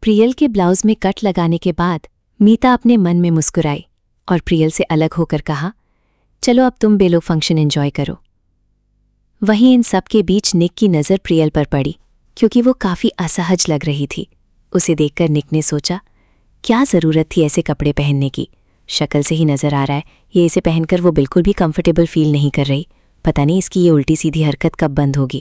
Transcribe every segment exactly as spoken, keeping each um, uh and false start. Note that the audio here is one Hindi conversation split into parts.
प्रियल के ब्लाउज में कट लगाने के बाद मीता अपने मन में मुस्कुराई और प्रियल से अलग होकर कहा, चलो अब तुम बेलो फंक्शन एंजॉय करो। वहीं इन सब के बीच निक की नज़र प्रियल पर पड़ी क्योंकि वो काफ़ी असहज लग रही थी। उसे देखकर निक ने सोचा, क्या ज़रूरत थी ऐसे कपड़े पहनने की। शक्ल से ही नज़र आ रहा है ये इसे पहनकर वो बिल्कुल भी कंफर्टेबल फील नहीं कर रही। पता नहीं इसकी ये उल्टी सीधी हरकत कब बंद होगी।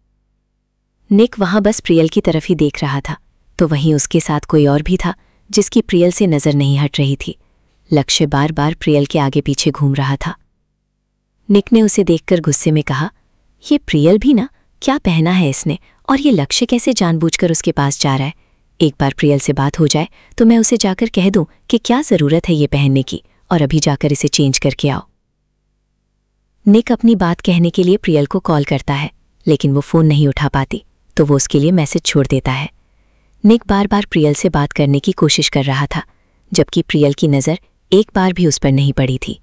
निक वहाँ बस प्रियल की तरफ ही देख रहा था, तो वहीं उसके साथ कोई और भी था जिसकी प्रियल से नज़र नहीं हट रही थी। लक्ष्य बार बार प्रियल के आगे पीछे घूम रहा था। निक ने उसे देखकर गुस्से में कहा, ये प्रियल भी ना, क्या पहना है इसने, और ये लक्ष्य कैसे जानबूझकर उसके पास जा रहा है। एक बार प्रियल से बात हो जाए तो मैं उसे जाकर कह दूं कि क्या ज़रूरत है ये पहनने की, और अभी जाकर इसे चेंज करके आओ। निक अपनी बात कहने के लिए प्रियल को कॉल करता है, लेकिन वो फ़ोन नहीं उठा पाती, तो वो उसके लिए मैसेज छोड़ देता है। निक बार बार प्रियल से बात करने की कोशिश कर रहा था, जबकि प्रियल की नज़र एक बार भी उस पर नहीं पड़ी थी।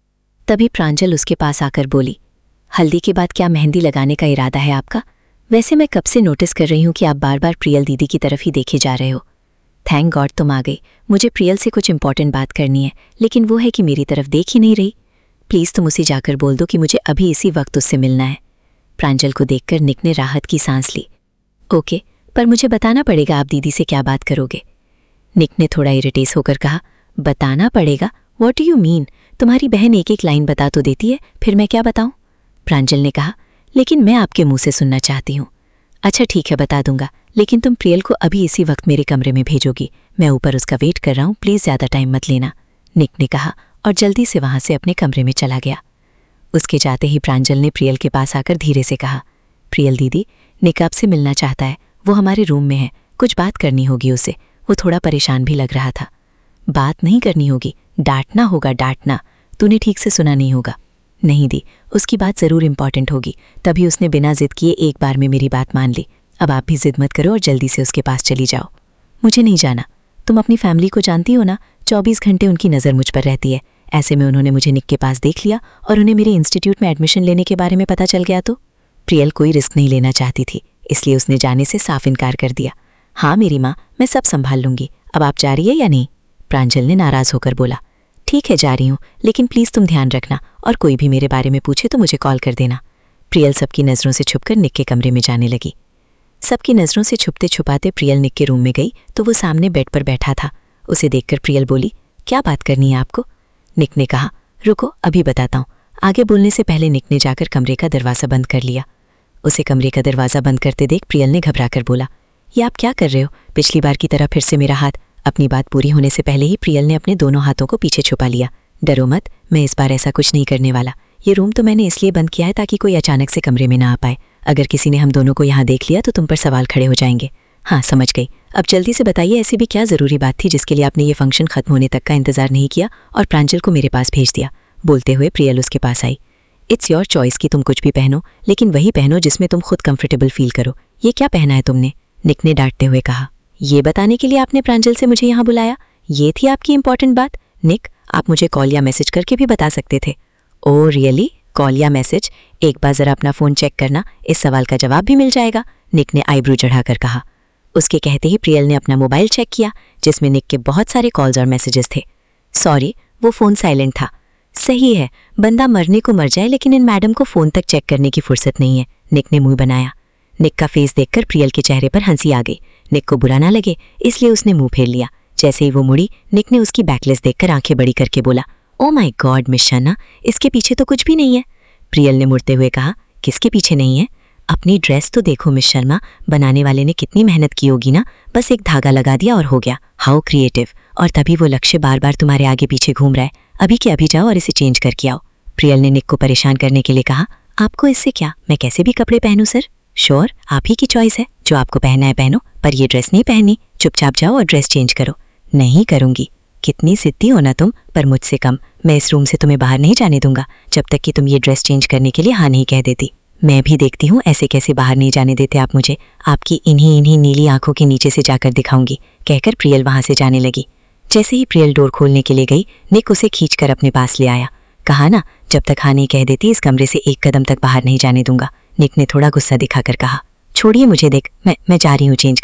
तभी प्रांजल उसके पास आकर बोली, हल्दी के बाद क्या मेहंदी लगाने का इरादा है आपका? वैसे मैं कब से नोटिस कर रही हूँ कि आप बार बार प्रियल दीदी की तरफ ही देखे जा रहे हो। थैंक गॉड तुम आ गई। मुझे प्रियल से कुछ इंपॉर्टेंट बात करनी है, लेकिन वो है कि मेरी तरफ देख ही नहीं रही। प्लीज़ तुम उसे जाकर बोल दो कि मुझे अभी इसी वक्त उससे मिलना है। प्रांजल को देखकर निक ने राहत की सांस ली। ओके, पर मुझे बताना पड़ेगा आप दीदी से क्या बात करोगे। निक ने थोड़ा इरिटेट होकर कहा, बताना पड़ेगा? What do you mean? तुम्हारी बहन एक एक लाइन बता तो देती है, फिर मैं क्या बताऊं? प्रांजल ने कहा, लेकिन मैं आपके मुंह से सुनना चाहती हूँ। अच्छा ठीक है, बता दूंगा, लेकिन तुम प्रियल को अभी इसी वक्त मेरे कमरे में भेजोगी। मैं ऊपर उसका वेट कर रहा हूँ, प्लीज़ ज़्यादा टाइम मत लेना, निक ने कहा और जल्दी से वहाँ से अपने कमरे में चला गया। उसके जाते ही प्रांजल ने प्रियल के पास आकर धीरे से कहा, प्रियल दीदी, निक आपसे मिलना चाहता है, वो हमारे रूम में है, कुछ बात करनी होगी उसे। वो थोड़ा परेशान भी लग रहा था। बात नहीं करनी होगी, डांटना होगा, डांटना। तूने ठीक से सुना नहीं होगा। नहीं दी, उसकी बात ज़रूर इंपॉर्टेंट होगी, तभी उसने बिना जिद किए एक बार में मेरी बात मान ली। अब आप भी जिद मत करो और जल्दी से उसके पास चली जाओ। मुझे नहीं जाना, तुम अपनी फैमिली को जानती हो ना, चौबीस घंटे उनकी नज़र मुझ पर रहती है। ऐसे में उन्होंने मुझे निक के पास देख लिया और उन्हें मेरे इंस्टीट्यूट में एडमिशन लेने के बारे में पता चल गया तो? प्रियल कोई रिस्क नहीं लेना चाहती थी, इसलिए उसने जाने से साफ इनकार कर दिया। हाँ मेरी माँ, मैं सब संभाल लूँगी। अब आप जा रही है या नहीं? प्रांजल ने नाराज़ होकर बोला। ठीक है जा रही हूँ, लेकिन प्लीज़ तुम ध्यान रखना, और कोई भी मेरे बारे में पूछे तो मुझे कॉल कर देना। प्रियल सबकी नज़रों से छुपकर निक के कमरे में जाने लगी। सबकी नज़रों से छुपते छुपाते प्रियल निक के रूम में गई तो वो सामने बेड पर बैठा था। उसे देखकर प्रियल बोली, क्या बात करनी है आपको? निक ने कहा, रुको अभी बताता हूँ। आगे बोलने से पहले निक ने जाकर कमरे का दरवाज़ा बंद कर लिया। उसे कमरे का दरवाज़ा बंद करते देख प्रियल ने घबरा कर बोला, ये आप क्या कर रहे हो? पिछली बार की तरह फिर से मेरा हाथ। अपनी बात पूरी होने से पहले ही प्रियल ने अपने दोनों हाथों को पीछे छुपा लिया। डरो मत, मैं इस बार ऐसा कुछ नहीं करने वाला। ये रूम तो मैंने इसलिए बंद किया है ताकि कोई अचानक से कमरे में ना आ पाए। अगर किसी ने हम दोनों को यहाँ देख लिया तो तुम पर सवाल खड़े हो जाएंगे। हाँ समझ गई। अब जल्दी से बताइए, ऐसी भी क्या ज़रूरी बात थी जिसके लिए आपने ये फंक्शन खत्म होने तक का इंतजार नहीं किया और प्रांजल को मेरे पास भेज दिया? बोलते हुए प्रियल उसके पास आई। इट्स योर चॉइस कि तुम कुछ भी पहनो, लेकिन वही पहनो जिसमें तुम खुद कंफर्टेबल फील करो। ये क्या पहना है तुमने? निक ने डांटते हुए कहा। ये बताने के लिए आपने प्रांजल से मुझे यहाँ बुलाया? ये थी आपकी इंपॉर्टेंट बात? निक, आप मुझे कॉल या मैसेज करके भी बता सकते थे। Oh really? कॉल या मैसेज? एक बार ज़रा अपना फ़ोन चेक करना, इस सवाल का जवाब भी मिल जाएगा, निक ने आईब्रो चढ़ाकर कहा। उसके कहते ही प्रियल ने अपना मोबाइल चेक किया, जिसमें निक के बहुत सारे कॉल्स और मैसेजेस थे। सॉरी, वो फ़ोन साइलेंट था। सही है, बंदा मरने को मर जाए लेकिन इन मैडम को फ़ोन तक चेक करने की फुर्सत नहीं है, निक ने मुंह बनाया। निक का फेस देखकर प्रियल के चेहरे पर हंसी आ गई। निक को बुरा ना लगे इसलिए उसने मुंह फेर लिया। जैसे ही वो मुड़ी, निक ने उसकी बैकलेस देखकर आंखें बड़ी करके बोला, oh my god miss Sharma, इसके पीछे तो कुछ भी नहीं है। प्रियल ने मुड़ते हुए कहा, किसके पीछे नहीं है? अपनी ड्रेस तो देखो मिस शर्मा, बनाने वाले ने कितनी मेहनत की होगी ना, बस एक धागा लगा दिया और हो गया। How creative. और तभी वो लक्ष्य बार बार तुम्हारे आगे पीछे घूम रहा है। अभी के अभी जाओ और इसे चेंज करके आओ। प्रियल ने निक को परेशान करने के लिए कहा, आपको इससे क्या, मैं कैसे भी कपड़े पहनूं सर? श्योर, आप ही की चॉइस है, जो आपको पहनना है पहनो, पर ये ड्रेस नहीं पहननी। चुपचाप जाओ और ड्रेस चेंज करो। नहीं करूंगी। कितनी जिद्दी हो ना तुम, पर मुझसे कम। मैं इस रूम से तुम्हें बाहर नहीं जाने दूंगा जब तक कि तुम ये ड्रेस चेंज करने के लिए हाँ नहीं कह देती। मैं भी देखती हूँ ऐसे कैसे बाहर नहीं जाने देते आप मुझे। आपकी इन्हीं इन्हीं नीली आंखों के नीचे से जाकर दिखाऊंगी, कहकर प्रियल वहां से जाने लगी। जैसे ही प्रियल डोर खोलने के लिए गई, निक उसे खींचकर अपने पास ले आया। कहा ना, जब तक हाँ नहीं कह देती इस कमरे से एक कदम तक बाहर नहीं जाने दूंगा। निक ने थोड़ा गुस्सा दिखाकर कहा, छोड़िए मुझे, देख मैं मैं जा रही हूँ चेंज करने,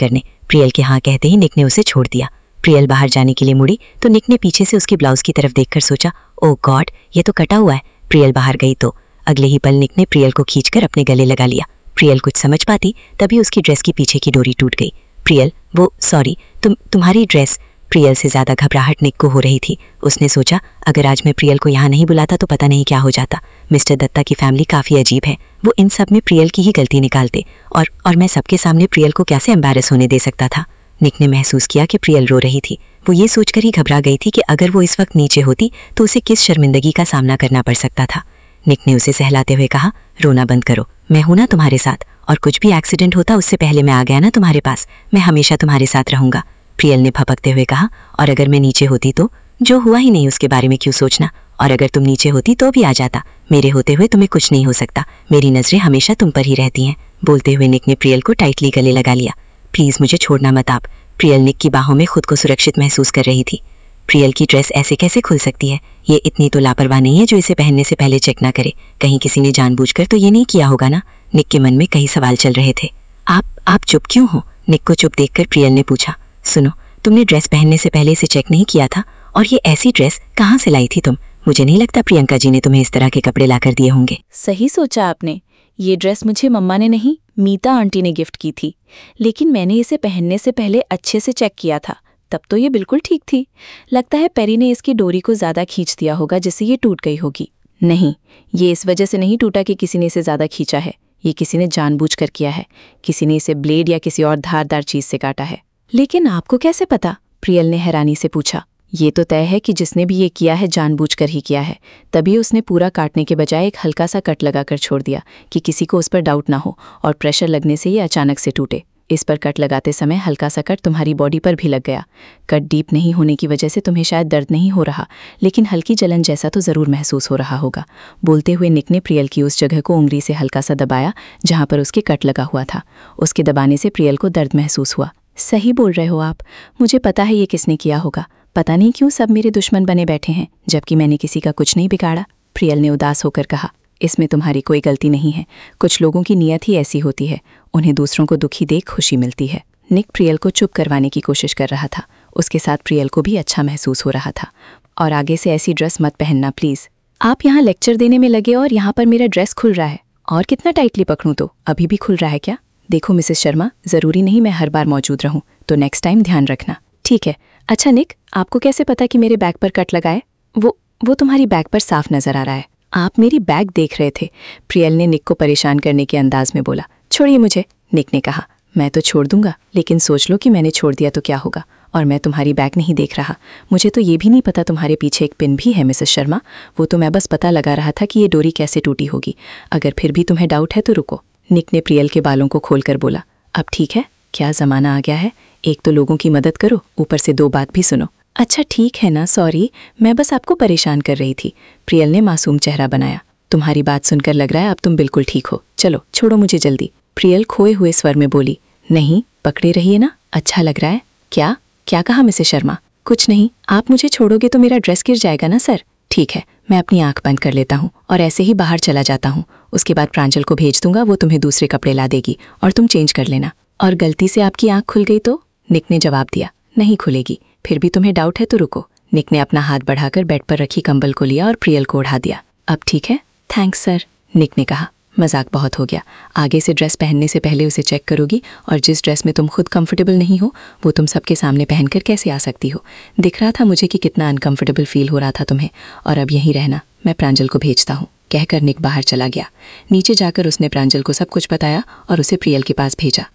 प्रियल के हाँ कहते ही निक ने उसे छोड़ दिया। प्रियल बाहर जाने के लिए मुड़ी तो निक ने पीछे से उसकी ब्लाउज की तरफ देखकर सोचा, ओह गॉड, ये तो कटा हुआ है। प्रियल बाहर गई तो अगले ही पल निक ने प्रियल को खींचकर अपने गले लगा लिया। प्रियल कुछ समझ पाती तभी उसकी ड्रेस की पीछे की डोरी टूट गई। प्रियल, वो सॉरी, तुम तुम्हारी ड्रेस। प्रियल से ज्यादा घबराहट निक को हो रही थी। उसने सोचा, अगर आज मैं प्रियल को यहाँ नहीं बुलाता तो पता नहीं क्या हो जाता। मिस्टर दत्ता की फैमिली काफ़ी अजीब है, वो इन सब में प्रियल की ही गलती निकालते और और मैं सबके सामने प्रियल को कैसे एम्बैरस होने दे सकता था। निक ने महसूस किया कि प्रियल रो रही थी। वो ये सोचकर ही घबरा गई थी कि अगर वो इस वक्त नीचे होती तो उसे किस शर्मिंदगी का सामना करना पड़ सकता था। निक ने उसे सहलाते हुए कहा, रोना बंद करो, मैं हूं ना तुम्हारे साथ, और कुछ भी एक्सीडेंट होता उससे पहले मैं आ गया ना तुम्हारे पास, मैं हमेशा तुम्हारे साथ रहूंगा। प्रियल ने फपकते हुए कहा, और अगर मैं नीचे होती तो? जो हुआ ही नहीं उसके बारे में क्यों सोचना, और अगर तुम नीचे होती तो भी आ जाता, मेरे होते हुए तुम्हें कुछ नहीं हो सकता, मेरी नजरें हमेशा तुम पर ही रहती हैं। बोलते हुए निक ने प्रियल को टाइटली गले लगा लिया। प्लीज मुझे छोड़ना मत आप। प्रियल निक की बाहों में खुद को सुरक्षित महसूस कर रही थी। प्रियल की ड्रेस ऐसे कैसे खुल सकती है? ये इतनी तो लापरवाह नहीं है जो इसे पहनने से पहले चेक ना करे। कहीं किसी ने जानबूझकर तो ये नहीं किया होगा ना? निक के मन में कई सवाल चल रहे थे। आप आप चुप क्यों हो? निक को चुप देखकर प्रियल ने पूछा। सुनो, तुमने ड्रेस पहनने से पहले इसे चेक नहीं किया था, और ये ऐसी ड्रेस कहाँ से लाई थी तुम? मुझे नहीं लगता प्रियंका जी ने तुम्हें इस तरह के कपड़े लाकर दिए होंगे। सही सोचा आपने, ये ड्रेस मुझे मम्मा ने नहीं, मीता आंटी ने गिफ्ट की थी, लेकिन मैंने इसे पहनने से पहले अच्छे से चेक किया था, तब तो ये बिल्कुल ठीक थी। लगता है पेरी ने इसकी डोरी को ज्यादा खींच दिया होगा जिससे ये टूट गई होगी। नहीं, ये इस वजह से नहीं टूटा कि किसी ने इसे ज्यादा खींचा है, ये किसी ने जानबूझकर किया है। किसी ने इसे ब्लेड या किसी और धारदार चीज से काटा है। लेकिन आपको कैसे पता? प्रियल ने हैरानी से पूछा। ये तो तय है कि जिसने भी ये किया है जानबूझकर ही किया है, तभी उसने पूरा काटने के बजाय एक हल्का सा कट लगाकर छोड़ दिया कि किसी को उस पर डाउट ना हो और प्रेशर लगने से ये अचानक से टूटे। इस पर कट लगाते समय हल्का सा कट तुम्हारी बॉडी पर भी लग गया। कट डीप नहीं होने की वजह से तुम्हें शायद दर्द नहीं हो रहा, लेकिन हल्की जलन जैसा तो ज़रूर महसूस हो रहा होगा। बोलते हुए निक ने प्रियल की उस जगह को उंगली से हल्का सा दबाया जहाँ पर उसके कट लगा हुआ था। उसके दबाने से प्रियल को दर्द महसूस हुआ। सही बोल रहे हो आप, मुझे पता है ये किसने किया होगा। पता नहीं क्यों सब मेरे दुश्मन बने बैठे हैं, जबकि मैंने किसी का कुछ नहीं बिगाड़ा। प्रियल ने उदास होकर कहा। इसमें तुम्हारी कोई गलती नहीं है, कुछ लोगों की नीयत ही ऐसी होती है, उन्हें दूसरों को दुखी देख खुशी मिलती है। निक प्रियल को चुप करवाने की कोशिश कर रहा था। उसके साथ प्रियल को भी अच्छा महसूस हो रहा था। और आगे से ऐसी ड्रेस मत पहनना प्लीज़। आप यहाँ लेक्चर देने में लगे और यहाँ पर मेरा ड्रेस खुल रहा है, और कितना टाइटली पकड़ूं तो अभी भी खुल रहा है क्या? देखो मिसेस शर्मा, ज़रूरी नहीं मैं हर बार मौजूद रहूं, तो नेक्स्ट टाइम ध्यान रखना, ठीक है? अच्छा निक, आपको कैसे पता कि मेरे बैग पर कट लगाए? वो वो तुम्हारी बैग पर साफ नजर आ रहा है। आप मेरी बैग देख रहे थे, प्रियल ने निक को परेशान करने के अंदाज में बोला। छोड़िए मुझे, निक ने कहा। मैं तो छोड़ दूंगा, लेकिन सोच लो कि मैंने छोड़ दिया तो क्या होगा? और मैं तुम्हारी बैग नहीं देख रहा। मुझे तो ये भी नहीं पता तुम्हारे पीछे एक पिन भी है मिसेस शर्मा। वो तो मैं बस पता लगा रहा था कि ये डोरी कैसे टूटी होगी। अगर फिर भी तुम्हें डाउट है तो रुको। निक ने प्रियल के बालों को खोलकर बोला। अब ठीक है, क्या ज़माना आ गया है, एक तो लोगों की मदद करो, ऊपर से दो बात भी सुनो। अच्छा ठीक है ना, सॉरी, मैं बस आपको परेशान कर रही थी। प्रियल ने मासूम चेहरा बनाया। तुम्हारी बात सुनकर लग रहा है अब तुम बिल्कुल ठीक हो। चलो छोड़ो मुझे जल्दी। प्रियल खोए हुए स्वर में बोली। नहीं, पकड़े रहिए ना, अच्छा लग रहा है। क्या क्या कहा मिसेस शर्मा? कुछ नहीं, आप मुझे छोड़ोगे तो मेरा ड्रेस गिर जाएगा ना सर। ठीक है, मैं अपनी आंख बंद कर लेता हूँ और ऐसे ही बाहर चला जाता हूँ। उसके बाद प्रांजल को भेज दूंगा, वो तुम्हें दूसरे कपड़े ला देगी और तुम चेंज कर लेना। और गलती से आपकी आंख खुल गई तो? निक ने जवाब दिया। नहीं खुलेगी। फिर भी तुम्हें डाउट है तो रुको। निक ने अपना हाथ बढ़ाकर बेड पर रखी कंबल को लिया और प्रियल को उड़ा दिया। अब ठीक है? थैंक्स सर, निक ने कहा। मजाक बहुत हो गया। आगे से ड्रेस पहनने से पहले उसे चेक करोगी, और जिस ड्रेस में तुम खुद कंफर्टेबल नहीं हो वो तुम सबके सामने पहनकर कैसे आ सकती हो? दिख रहा था मुझे कि कितना अनकंफर्टेबल फील हो रहा था तुम्हें। और अब यहीं रहना, मैं प्रांजल को भेजता हूँ, कहकर निक बाहर चला गया। नीचे जाकर उसने प्रांजल को सब कुछ बताया और उसे प्रियल के पास भेजा।